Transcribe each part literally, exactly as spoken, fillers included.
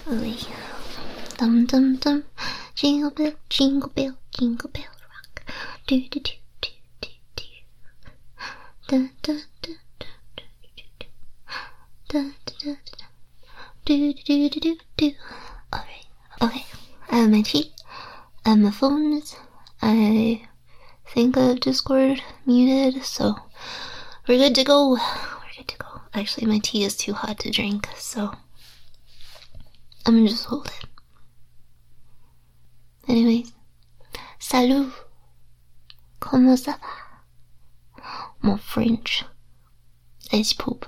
Ooh. Dum dum dum. Jingle bell, jingle bell, jingle bell rock. Do do do do do do. Da da da da da da da da da. Do do do do do. Alright. Okay. I have my tea. I have my phones. I think I have Discord muted, so we're good to go. We're good to go. Actually, my tea is too hot to drink, so I'm gonna just hold it. Anyways, salut. Comment ça va? Mon French is poop.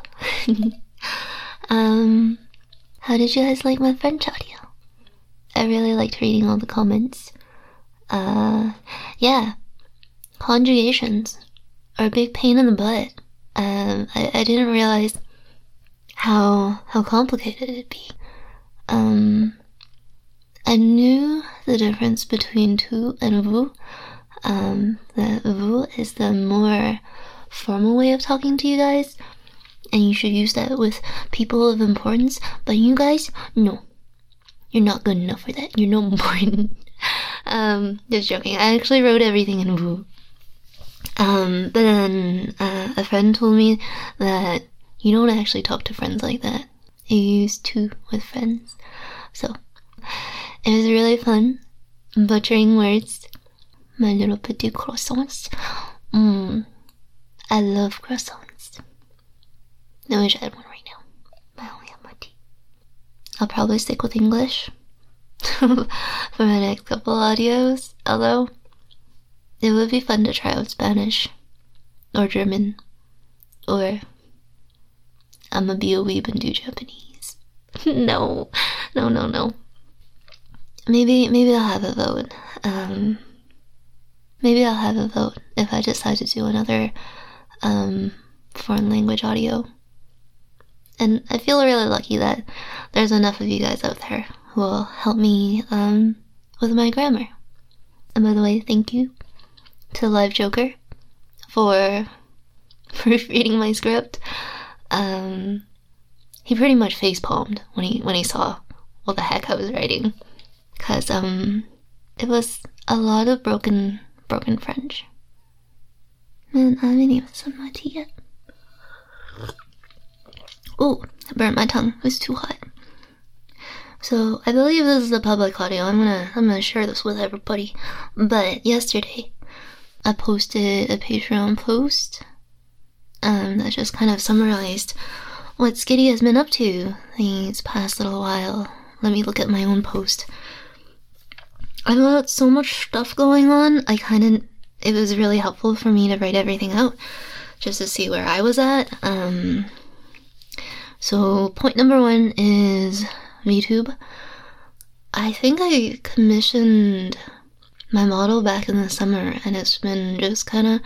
um, how did you guys like my French audio? I really liked reading all the comments. Uh, yeah, conjugations are a big pain in the butt. Um, I, I didn't realize how how complicated it'd be. Um, I knew the difference between tu and vous. Um, the vous is the more formal way of talking to you guys, and you should use that with people of importance, but you guys, no. You're not good enough for that. You're not important. um, just joking. I actually wrote everything in vous. Um, but then, uh, a friend told me that you don't actually talk to friends like that. You use tu with friends. So, it was really fun butchering words. My little petit croissants. Mmm. I love croissants. I wish I had one right now. I only have my tea. I'll probably stick with English for my next couple audios, although it would be fun to try out Spanish or German, or I'ma be a weeb and do Japanese. no, no, no, no. Maybe, maybe I'll have a vote. Um, maybe I'll have a vote if I decide to do another um, foreign language audio. And I feel really lucky that there's enough of you guys out there who will help me um, with my grammar. And by the way, thank you to Live Joker for proofreading my script. Um, he pretty much facepalmed when he when he saw what the heck I was writing. Cause um, it was a lot of broken, broken French. Man, I haven't even said my tea yet. Ooh, I burnt my tongue. It was too hot. So I believe this is a public audio. I'm gonna, I'm gonna share this with everybody. But yesterday, I posted a Patreon post, um, that just kind of summarized what Skitty has been up to these past little while. Let me look at my own post. I've got so much stuff going on, I kinda, it was really helpful for me to write everything out, just to see where I was at. Um, so point number one is VTube. I think I commissioned my model back in the summer, and it's been just kinda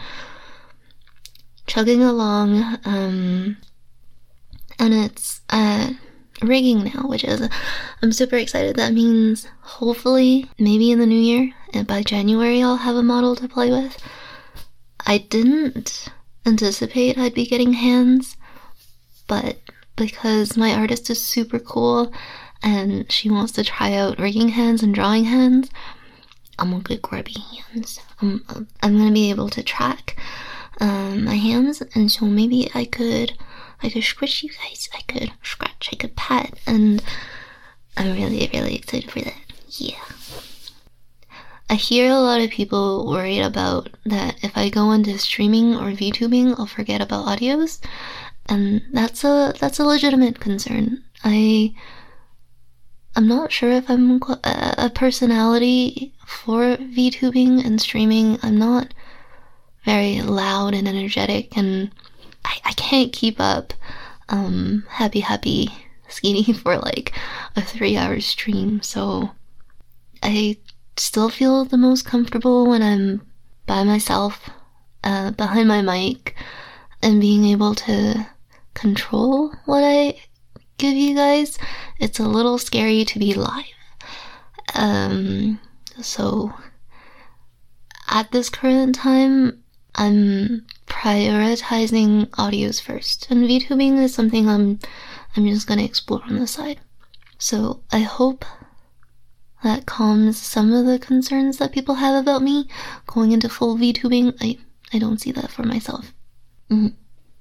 chugging along, um, and it's at rigging now, which is, I'm super excited. That means hopefully maybe in the new year, and by January I'll have a model to play with. I didn't anticipate I'd be getting hands, but because my artist is super cool and she wants to try out rigging hands and drawing hands, I'm gonna get grubby hands. I'm, I'm gonna be able to track um, my hands, and so maybe I could I could squish you guys, I could scratch, I could pat, and I'm really, really excited for that. Yeah. I hear a lot of people worried about that if I go into streaming or VTubing, I'll forget about audios, and that's a that's a legitimate concern. I I'm not sure if I'm a personality for VTubing and streaming. I'm not very loud and energetic, and I, I can't keep up um, happy happy Skitty for like a three hour stream, so I still feel the most comfortable when I'm by myself uh, behind my mic and being able to control what I give you guys. It's a little scary to be live. Um, so at this current time, I'm prioritizing audios first, and VTubing is something I'm I'm just gonna explore on the side. So I hope that calms some of the concerns that people have about me going into full VTubing. I, I don't see that for myself. Mm-hmm.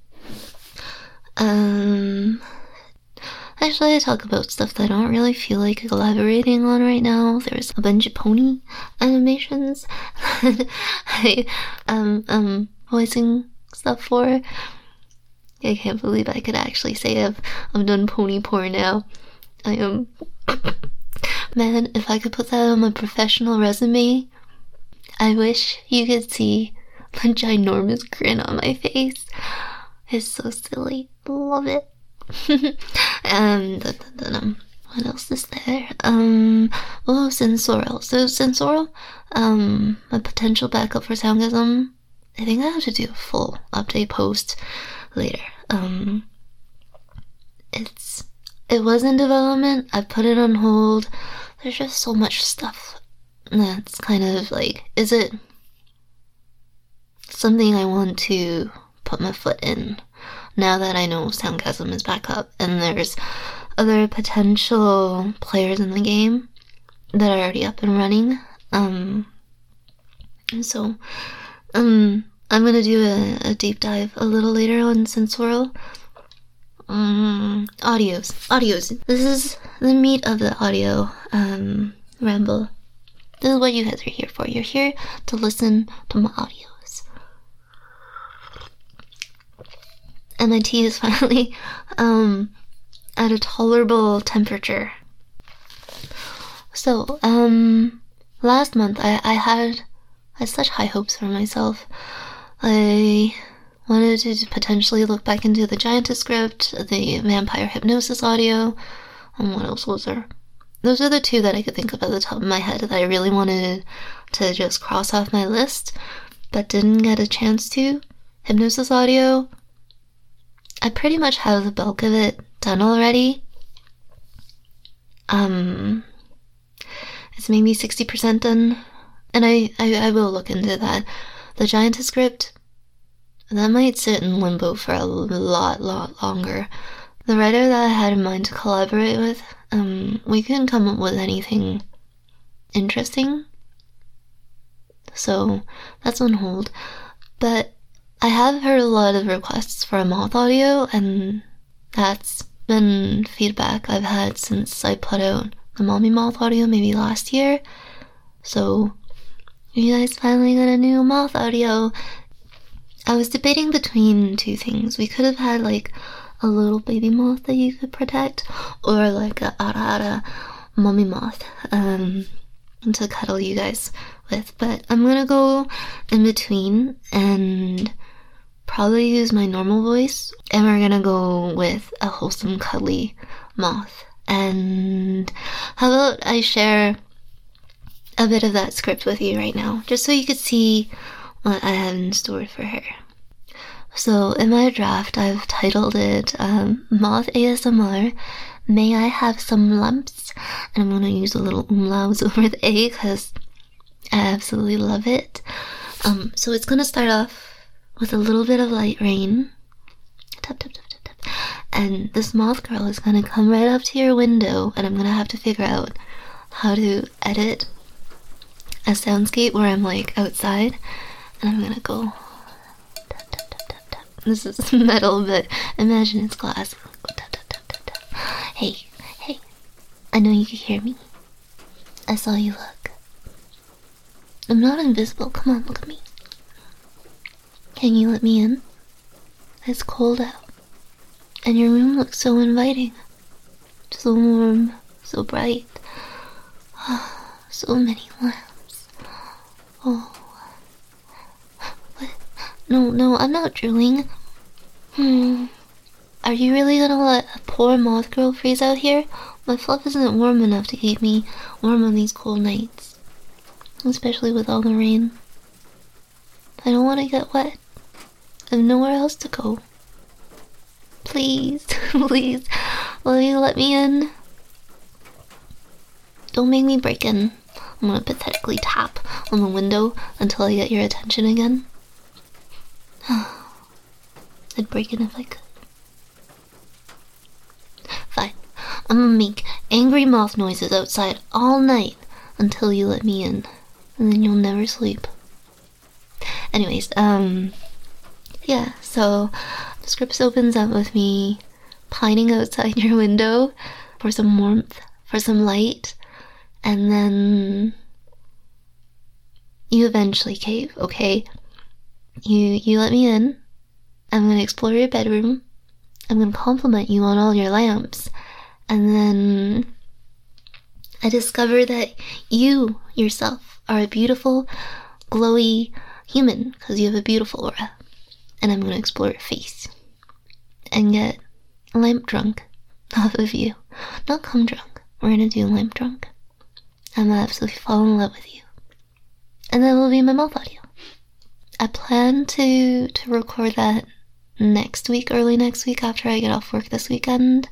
Um, actually, I talk about stuff that I don't really feel like elaborating on right now. There's a bunch of pony animations that I um um voicing stuff for. I can't believe I could actually say I've I've done pony porn now. I am. Man, if I could put that on my professional resume, I wish you could see the ginormous grin on my face. It's so silly. Love it. um, da, da, da, da. What else is there? Um, oh, Sensorial. So Sensorial, um, a potential backup for Soundgasm. I think I have to do a full update post later. Um, it's, it was in development. I put it on hold. There's just so much stuff that's kind of like, is it something I want to put my foot in now that I know Soundgasm is back up and there's other potential players in the game that are already up and running? Um, and so, um, I'm gonna do a, a deep dive a little later on Sensorial. Um, audios. Audios. This is the meat of the audio, um, ramble. This is what you guys are here for. You're here to listen to my audios. And my tea is finally, um, at a tolerable temperature. So, um, last month I, I had, I had such high hopes for myself. I wanted to potentially look back into the Giantess script, the Vampire Hypnosis audio, and what else was there? Those are the two that I could think of at the top of my head that I really wanted to just cross off my list, but didn't get a chance to. Hypnosis audio, I pretty much have the bulk of it done already. Um, it's maybe sixty percent done, and I, I, I will look into that. The Giantess script, that might sit in limbo for a lot, lot longer. The writer that I had in mind to collaborate with, um, we couldn't come up with anything interesting. So, that's on hold. But I have heard a lot of requests for a Moth audio, and that's been feedback I've had since I put out the Mommy Moth audio maybe last year. So, you guys finally got a new Moth audio. I was debating between two things. We could have had like a little baby moth that you could protect, or like a ara ara mommy moth um, to cuddle you guys with. But I'm gonna go in between and probably use my normal voice, and we're gonna go with a wholesome cuddly moth. And how about I share a bit of that script with you right now, just so you could see what I have in store for her. So in my draft, I've titled it um, Moth A S M R, May I Have Some Lumps? And I'm going to use a little umlauts over the A because I absolutely love it. Um, so it's going to start off with a little bit of light rain. Tap, tap, tap, tap, tap. And this moth girl is going to come right up to your window, and I'm going to have to figure out how to edit a soundscape where I'm like outside, and I'm gonna go tap, tap, tap, tap, tap. This is metal, but imagine it's glass. Go tap, tap, tap, tap, tap. Hey, hey, I know you can hear me. I saw you look. I'm not invisible. Come on, look at me. Can you let me in? It's cold out, and your room looks so inviting. So warm, so bright. So many lamps. Oh. What? No, no, I'm not drooling. Hmm. Are you really gonna let a poor moth girl freeze out here? My fluff isn't warm enough to keep me warm on these cold nights. Especially with all the rain. I don't want to get wet. I have nowhere else to go. Please, please, will you let me in? Don't make me break in. I'm gonna pathetically tap on the window until I get your attention again. I'd break in if I could. Fine. I'm gonna make angry moth noises outside all night until you let me in. And then you'll never sleep. Anyways, um... yeah, so the script opens up with me pining outside your window for some warmth, for some light, and then you eventually cave, okay? You you let me in. I'm gonna explore your bedroom. I'm gonna compliment you on all your lamps. And then I discover that you yourself are a beautiful, glowy human because you have a beautiful aura. And I'm gonna explore your face and get lamp drunk off of you. Not cum drunk. We're gonna do lamp drunk. I'm gonna absolutely fall in love with you. And that will be my mouth audio. I plan to to record that next week, early next week after I get off work this weekend.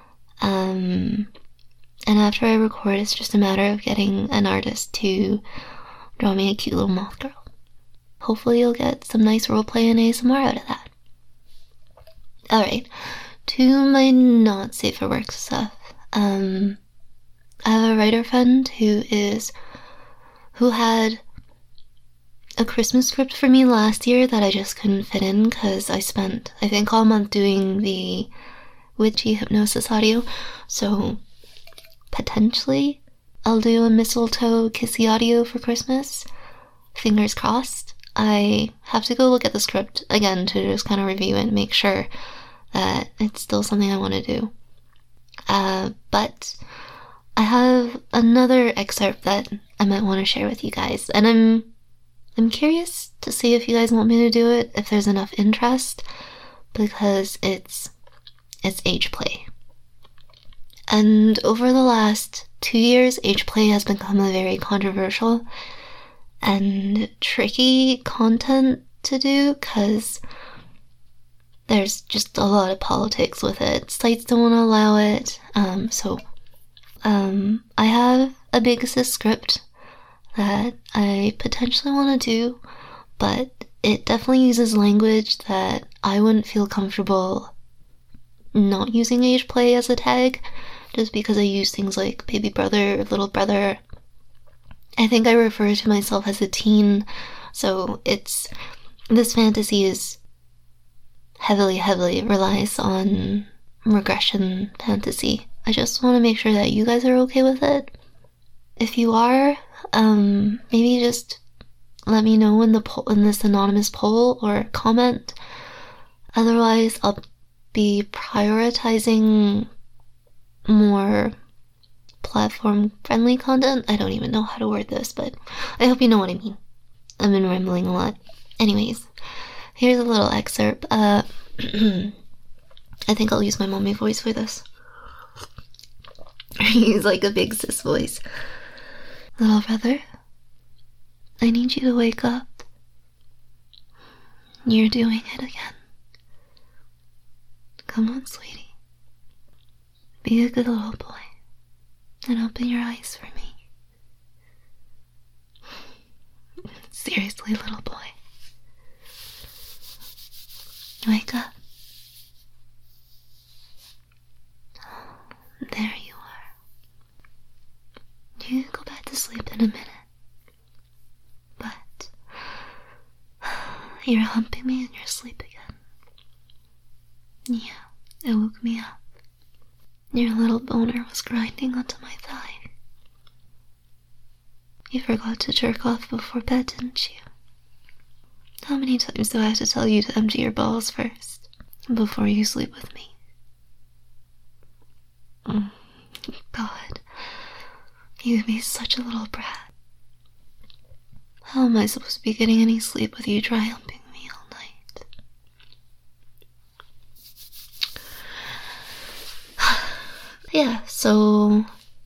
Um, and after I record, it's just a matter of getting an artist to draw me a cute little moth girl. Hopefully you'll get some nice roleplay and A S M R out of that. Alright, to my not safe for work stuff. Um, I have a writer friend who is, who had a Christmas script for me last year that I just couldn't fit in because I spent, I think, all month doing the witchy hypnosis audio, so potentially I'll do a mistletoe kissy audio for Christmas. Fingers crossed. I have to go look at the script again to just kind of review it and make sure that it's still something I want to do. Uh, but I have another excerpt that I might want to share with you guys, and I'm I'm curious to see if you guys want me to do it, if there's enough interest, because it's it's age play. And over the last two years, age play has become a very controversial and tricky content to do, because there's just a lot of politics with it. Sites don't want to allow it, um, so um, I have a Big Sis script that I potentially want to do, but it definitely uses language that I wouldn't feel comfortable not using age play as a tag, just because I use things like baby brother, little brother. I think I refer to myself as a teen, so it's, this fantasy is heavily, heavily relies on regression fantasy. I just want to make sure that you guys are okay with it. If you are, um, maybe just let me know in the poll, in this anonymous poll, or comment. Otherwise, I'll be prioritizing more platform-friendly content. I don't even know how to word this, but I hope you know what I mean. I've been rambling a lot. Anyways, here's a little excerpt. Uh, I think I'll use my mommy voice for this. Use like a Big Sis voice. Little brother, I need you to wake up. You're doing it again. Come on, sweetie. Be a good little boy and open your eyes for me. Seriously, little boy. Wake up. There you are. You can go back to sleep in a minute. But you're humping me in your sleep again. Yeah, it woke me up. Your little boner was grinding onto my thigh. You forgot to jerk off before bed, didn't you? How many times do I have to tell you to empty your balls first, before you sleep with me? Oh, God, you'd be such a little brat. How am I supposed to be getting any sleep with you dry humping me all night? Yeah, so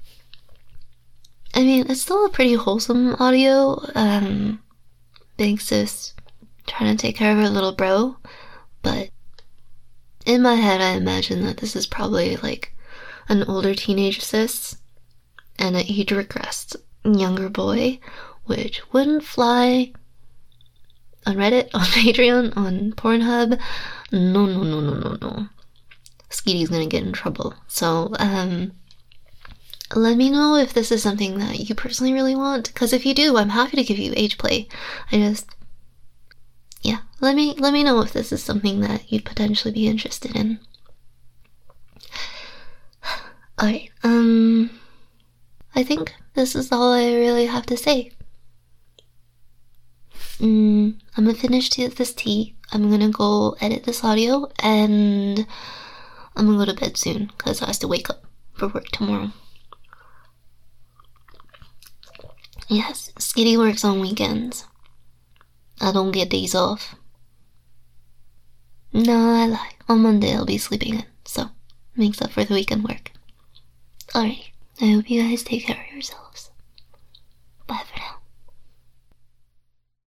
I mean, it's still a pretty wholesome audio. Um, Big Sis trying to take care of her little bro, but in my head I imagine that this is probably like an older teenage sis and an age regressed younger boy, which wouldn't fly on Reddit, on Patreon, on Pornhub. No, no, no, no, no, no. Skitty's gonna get in trouble. So, um, let me know if this is something that you personally really want, because if you do, I'm happy to give you age play. I just, yeah, let me let me know if this is something that you'd potentially be interested in. Alright, um, I think this is all I really have to say. Mm, I'm gonna finish this tea, I'm gonna go edit this audio, and I'm gonna go to bed soon, because I have to wake up for work tomorrow. Yes, Skitty works on weekends. I don't get days off. No, I lie. On Monday I'll be sleeping in, so makes up for the weekend work. Alright, I hope you guys take care of yourselves.